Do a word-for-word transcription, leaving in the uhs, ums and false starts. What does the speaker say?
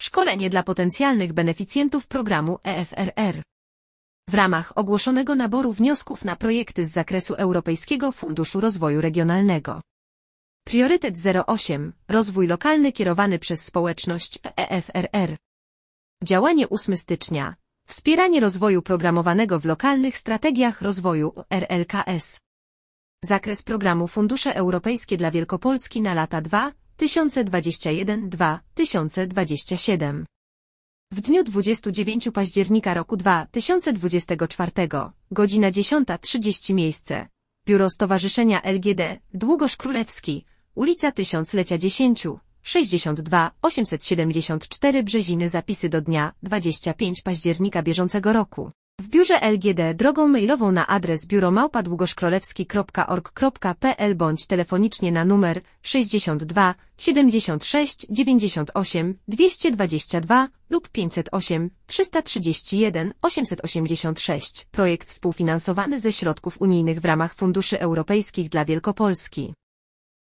Szkolenie dla potencjalnych beneficjentów programu E F R R. W ramach ogłoszonego naboru wniosków na projekty z zakresu Europejskiego Funduszu Rozwoju Regionalnego. Priorytet zero osiem. Rozwój lokalny kierowany przez społeczność E F R R. Działanie ósmego stycznia. Wspieranie rozwoju programowanego w lokalnych strategiach rozwoju R L K S. Zakres programu Fundusze Europejskie dla Wielkopolski na lata dwa tysiące dwudziesty pierwszy do dwa tysiące dwudziestego siódmego. W dniu dwudziestego dziewiątego października roku dwa tysiące dwudziestego czwartego, godzina dziesiąta trzydzieści miejsce. Biuro Stowarzyszenia L G D, Długosz Królewski, ulica Tysiąclecia dziesięć, sześćdziesiąt dwa osiemset siedemdziesiąt cztery Brzeziny. Zapisy do dnia dwudziestego piątego października bieżącego roku. W biurze L G D drogą mailową na adres biuro małpa długoszkrólewski kropka org kropka p l bądź telefonicznie na numer sześćdziesiąt dwa siedemdziesiąt sześć dziewięćdziesiąt osiem dwieście dwadzieścia dwa lub pięćset osiem trzysta trzydzieści jeden osiemset osiemdziesiąt sześć. Projekt współfinansowany ze środków unijnych w ramach funduszy europejskich dla Wielkopolski.